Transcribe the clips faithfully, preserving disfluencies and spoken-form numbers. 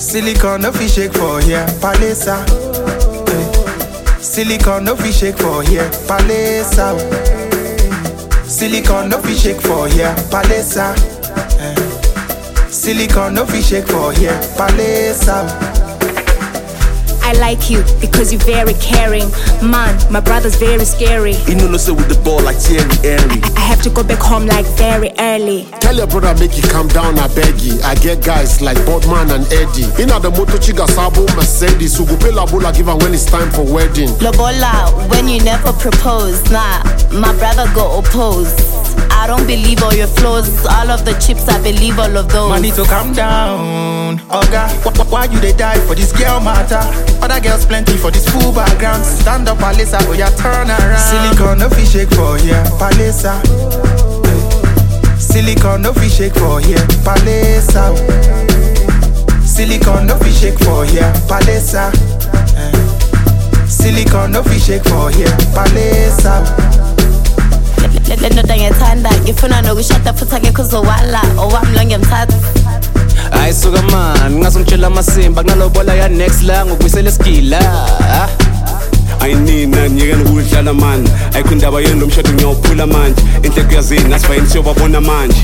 Silicon no fish shake for here, Palesa. Eh. Silicon no fish shake for here, Palesa. Silicon no fish shake for here, Palesa. Eh. Silicon no fish shake for here, Palesa. I like you because you're very caring. Man, my brother's very scary. You know, no say with the ball like Thierry Henry. I have to go back home like very early. Tell your brother make you calm down, I beg you. I get guys like Bodman and Eddie. In the moto chiga sabo Mercedes. Who go pay la bola give her when it's time for wedding. Lobola, when you never propose, nah, my brother go oppose. I don't believe all your flaws. All of the chips, I believe all of those. Man, need to calm down, Oga. Wh- Why you they die for this girl matter? Other girls plenty for this full background. Stand up, Palesa, oh yeah, turn around. Silicon no fish shake for here, Palesa. Silicon no fish shake for here, Palesa. Silicon no fish shake for here, Palesa. Silicon no fish shake for here, Palesa. Let no dang tanda. If you know we shut the foot again cause of wala or I'm long and tat. I suka man, ngasumtshela masimba kunalobola ya next la ngokubisela skilla. Ayinina nyekeni ukudlala man. Ayikundaba yenu lomshado ngiyophula manje. Inhleko yazini asifayini siyobabona manje.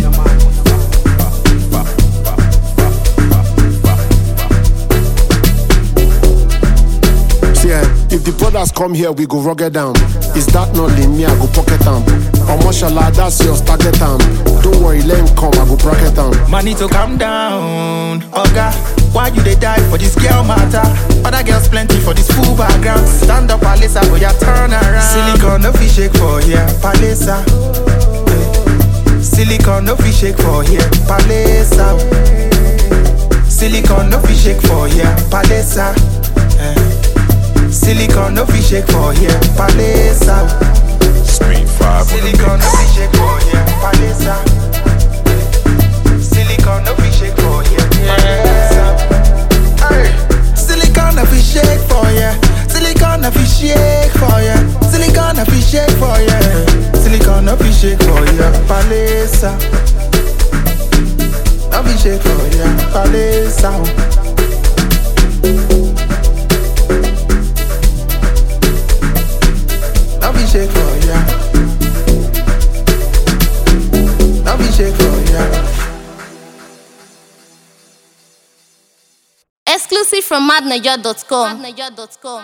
If the brothers come here, we go rugged down. Is that not lean me? I go pocket them. Or mashallah, that's your target time. Don't worry, let him come, I go bracket them. Man, need to calm down, Oga. Why you they die for this girl matter? Other girls plenty for this full background. Stand up, Palesa, oh yeah, turn around. Silicon no fish shake for here, Palesa. Eh. Silicon no fish shake for here, Palesa. Silicon no fish shake for here, Palesa. Eh. Silicon no fish shake for here, Palesa. Speed five. Silicon no fish shake for here, Palesa. Silicon no fish shake for here, Palesa. Hey, silicon no fish shake for here. Silicon no fish shake for here. Silicon no fish shake for here. Silicon no fish shake for here, Palesa. No fish shake for here, Palesa. Shake for ya. I'll be shake for ya. Exclusive from madnaja dot com.